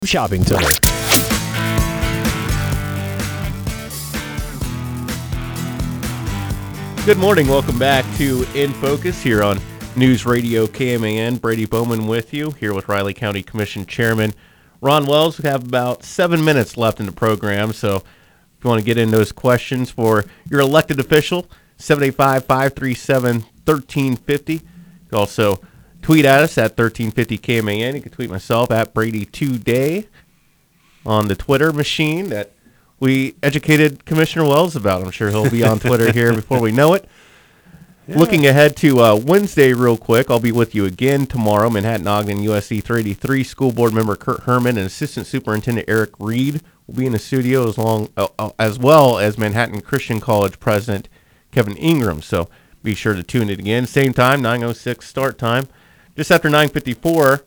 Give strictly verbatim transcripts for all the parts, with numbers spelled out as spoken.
Shopping Center. Good morning. Welcome back to In Focus here on News Radio K M A N. Brady Bowman with you here with Riley County Commission Chairman Ron Wells. We have about seven minutes left in the program, so if you want to get in those questions for your elected official, seven eight five, five three seven, one three five zero. You can also tweet at us at thirteen fifty K M A N. You can tweet myself at Brady Today on the Twitter machine that we educated Commissioner Wells about. I'm sure he'll be on Twitter here before we know it. Yeah. Looking ahead to uh, Wednesday real quick, I'll be with you again tomorrow. Manhattan Ogden U S C three eighty-three School Board Member Kurt Herman and Assistant Superintendent Eric Reed will be in the studio as, long, uh, as well as Manhattan Christian College President Kevin Ingram. So be sure to tune in again. Same time, nine oh six start time. Just after nine fifty-four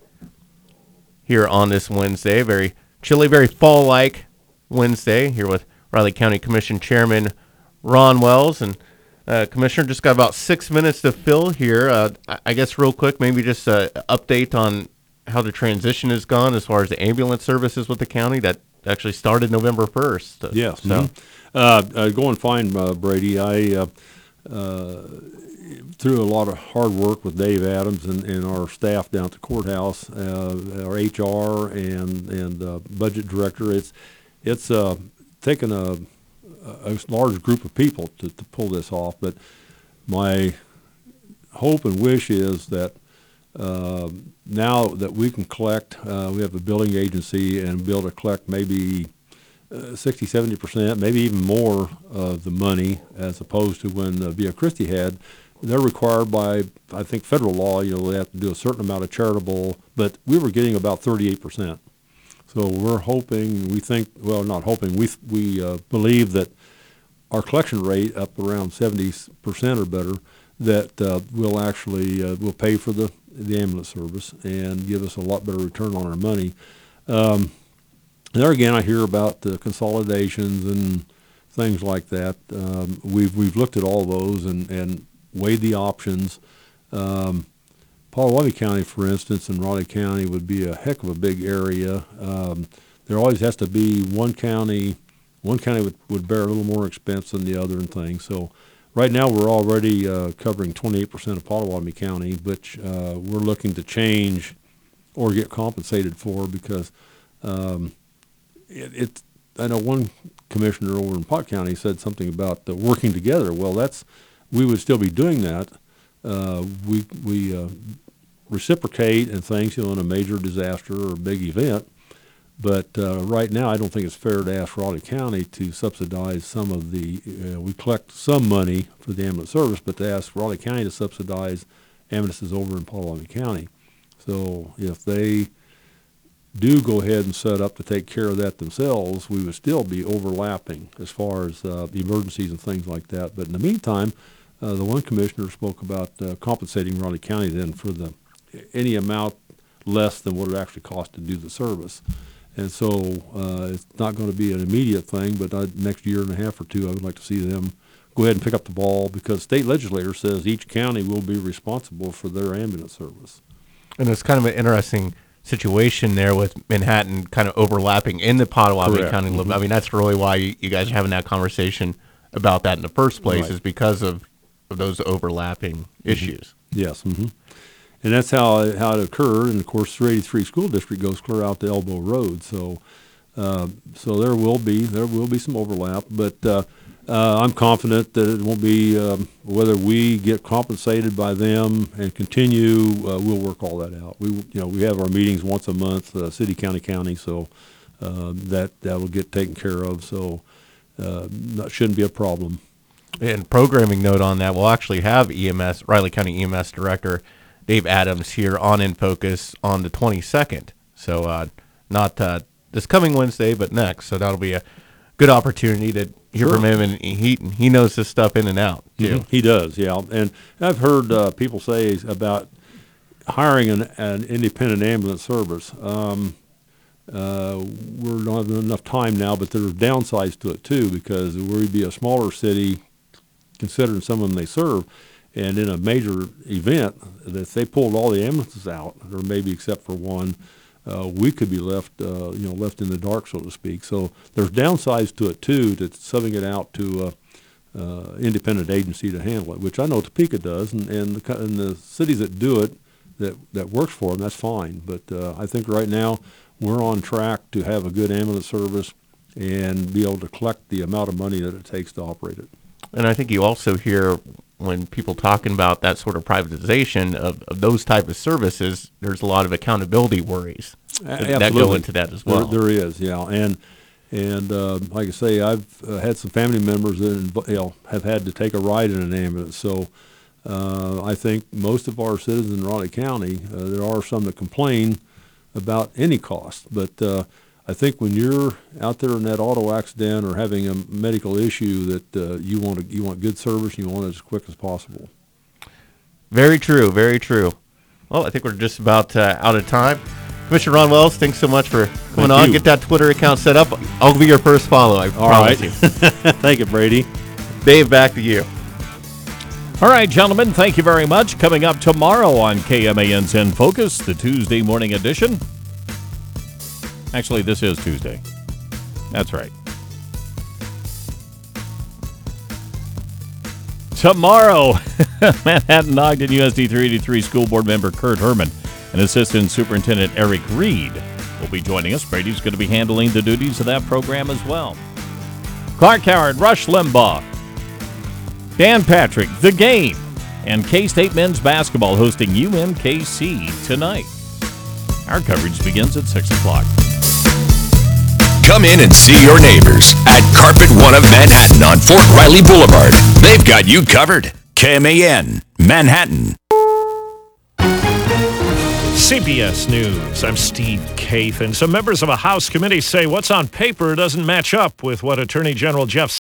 here on this Wednesday. Very chilly, very fall-like Wednesday here with Riley County Commission Chairman Ron Wells. And uh, Commissioner, just got about six minutes to fill here. Uh, I guess real quick, maybe just an update on how the transition has gone as far as the ambulance services with the county that actually started November first. Yes. So. Mm-hmm. Uh, uh, going fine, uh, Brady. I uh, uh, through a lot of hard work with Dave Adams and, and our staff down at the courthouse, uh, our H R and and uh, budget director. It's it's uh, taken a, a large group of people to, to pull this off. But my hope and wish is that uh, now that we can collect, uh, we have a billing agency and be able to collect maybe uh, sixty, seventy percent, maybe even more of the money, as opposed to when uh, Via Christi had. They're required by, I think, federal law, you know, they have to do a certain amount of charitable, but we were getting about thirty-eight percent. So we're hoping, we think, well, not hoping, we we uh, believe that our collection rate up around seventy percent or better, that uh, will actually, uh, will pay for the, the ambulance service and give us a lot better return on our money. Um, there again, I hear about the consolidations and things like that. Um, we've, we've looked at all those and, and weighed the options. Um, Potawatomi County, for instance, and Raleigh County would be a heck of a big area. Um, there always has to be one county. One county would, would bear a little more expense than the other and things. So right now we're already uh, covering twenty-eight percent of Potawatomi County, which uh, we're looking to change or get compensated for because um, it, it. I know one commissioner over in Pot County said something about uh, working together. Well, that's we would still be doing that. Uh, we we uh, reciprocate and things, you know, in a major disaster or a big event. But uh, right now, I don't think it's fair to ask Raleigh County to subsidize some of the. Uh, we collect some money for the ambulance service, but to ask Raleigh County to subsidize ambulances over in Potawatomi County. So if they do go ahead and set up to take care of that themselves, we would still be overlapping as far as uh, emergencies and things like that. But in the meantime, uh, the one commissioner spoke about uh, compensating Raleigh County then for the any amount less than what it actually costs to do the service. And so uh, it's not going to be an immediate thing, but I, next year and a half or two, I would like to see them go ahead and pick up the ball because state legislator says each county will be responsible for their ambulance service. And it's kind of an interesting situation there with Manhattan kind of overlapping in the Potawatomi Correct. County. Mm-hmm. I mean, that's really why you, you guys are having that conversation about that in the first place, Right. is because of, of those overlapping mm-hmm. issues. Yes. Mm-hmm. And that's how it, how it occurred. And, of course, three eighty-three School District goes clear out to Elbow Road. So uh, so there will be there will be some overlap. But uh, uh, I'm confident that it won't be um, whether we get compensated by them and continue, uh, we'll work all that out. We you know we have our meetings once a month, uh, city, county, county, so uh, that, that will get taken care of. So uh, that shouldn't be a problem. And programming note on that, we'll actually have E M S, Riley County E M S Director Dave Adams here on In Focus on the twenty-second. So uh, not uh, this coming Wednesday, but next. So that'll be a good opportunity to hear Sure. from him, and he he knows this stuff in and out too. Mm-hmm. He does, yeah. And I've heard uh, people say about hiring an, an independent ambulance service. Um, uh, we're not having enough time now, but there's downsides to it too because we'd be a smaller city considering some of them they serve. And in a major event, if they pulled all the ambulances out, or maybe except for one, uh, we could be left, uh, you know, left in the dark, so to speak. So there's downsides to it too, to subbing it out to uh, uh, independent agency to handle it, which I know Topeka does, and and the, co- and the cities that do it, that that works for them, that's fine. But uh, I think right now we're on track to have a good ambulance service and be able to collect the amount of money that it takes to operate it. And I think you also hear when people talking about that sort of privatization of, of those type of services, there's a lot of accountability worries that, that go into that as well. There, there is, yeah. And and uh, like I say, I've uh, had some family members that you know, have had to take a ride in an ambulance. So uh, I think most of our citizens in Raleigh County, uh, there are some that complain about any cost, but uh, I think when you're out there in that auto accident or having a medical issue, that uh, you want to, you want good service, and you want it as quick as possible. Very true, very true. Well, I think we're just about uh, out of time. Commissioner Ron Wells, thanks so much for coming Thank on. you. Get that Twitter account set up. I'll be your first follow. I All promise right. you. Thank you, Brady. Dave, back to you. All right, gentlemen, thank you very much. Coming up tomorrow on K M A N's In Focus, the Tuesday morning edition. Actually, this is Tuesday. That's right. Tomorrow, Manhattan Ogden U S D three eighty-three School Board member Kurt Herman and Assistant Superintendent Eric Reed will be joining us. Brady's going to be handling the duties of that program as well. Clark Howard, Rush Limbaugh, Dan Patrick, The Game, and K-State men's basketball hosting U M K C tonight. Our coverage begins at six o'clock. Come in and see your neighbors at Carpet One of Manhattan on Fort Riley Boulevard. They've got you covered. K M A N, Manhattan. C B S News, I'm Steve Kaif, and some members of a House committee say what's on paper doesn't match up with what Attorney General Jeff